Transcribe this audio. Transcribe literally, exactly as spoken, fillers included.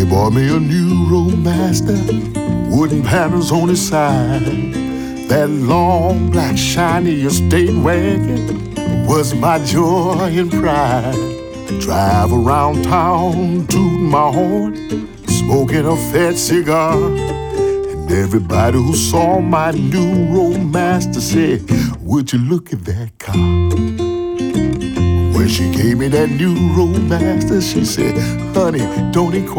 He bought me a new Roadmaster, wooden panels on his side. That long, black, shiny estate wagon was my joy and pride. Drive around town, tooting my horn, smoking a fat cigar. And everybody who saw my new Roadmaster said, would you look at that car? When she gave me that new Roadmaster, she said, honey, don't inquire.